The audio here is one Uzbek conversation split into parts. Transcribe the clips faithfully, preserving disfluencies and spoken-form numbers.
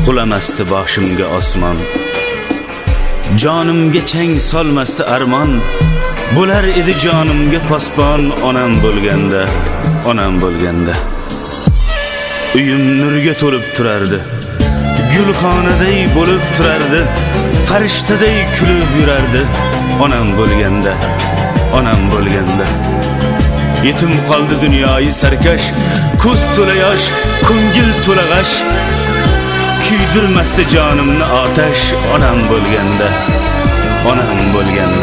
qulamasdi boshimga osmon. Jonimga chang solmasdi armon, bo'lar edi jonimga posbon onam bo'lganda, onam bo'lganda. Uyim nurga to'lib turardi, gulxonaday bo'lib turardi, farishtaday kulib yurardi, onam bo'lganda, onam bo'lganda. Yetim qoldi dunyoyi sarkash, ko'z to'la yosh, ko'ngil to'la g'ash, kuydirmasdi jonimni otash, onam bo'lganda, onam bo'lganda.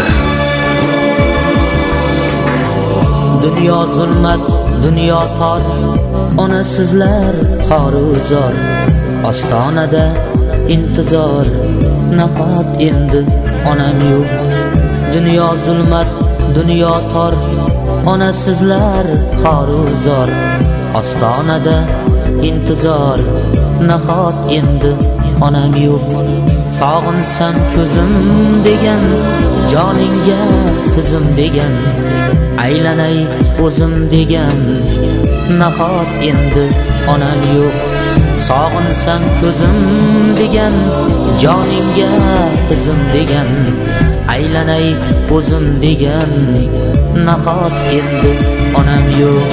Dunyo zulmat, dunyo tor, ona sizlar xoruzor, ostonada intizor, nafot endi onam yo'q. Dunyo zulmat, dunyo tor, ona sizlar xoruzor, ostonada intizor, nafot endi onam yo'q. Sog'insam ko'zim degan, joningga tizim degan, aylanay o'zim degan, nafot endi onam yo'q. Sog'insam ko'zim degan, joningga tizim degan, aylanay o'zim degan, nafot endi onam yo'q.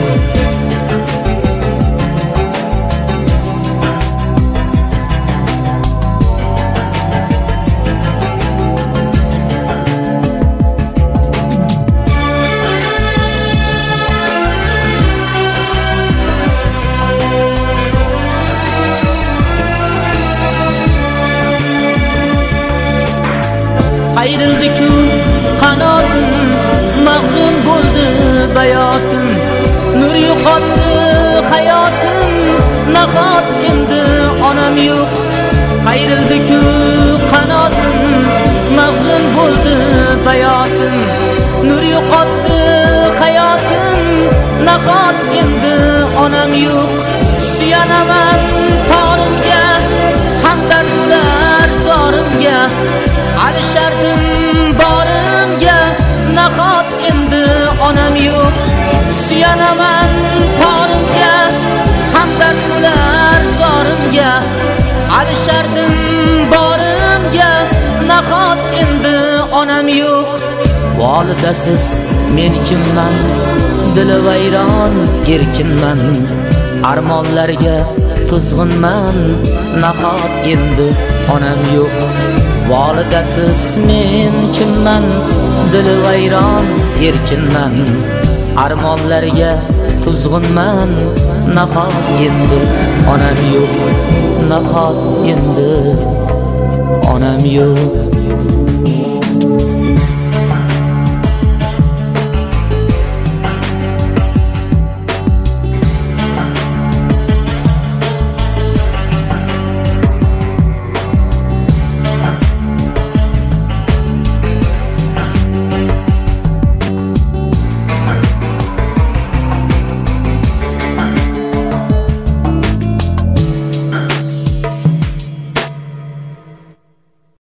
Ayrıldı-ku qanotim, mahzun bo'ldi bayotim, nur yo'qotdi hayotim, nahot endi onam yo'q. Ayrıldı-ku qanotim, mahzun bo'ldi bayotim, nur yo'qotdi hayotim, nahot endi onam yo'q. Suyanaman torimga, hamdardlar zorimga, alishardim borimga, nahot endi onam yo'q. Suyanaman torimga, hamdardlar zorimga, alishardim borimga, nahot endi onam yo'q. Volidasiz men kimman, dili vayron erkinman, armonlarga tuzg'unman, nahot endi onam yo'q. Volidasiz men kimman, dili vayron erkinman, armonlarga tuzg'unman, nahot endi onam yo'q, nahot endi onam yo'q.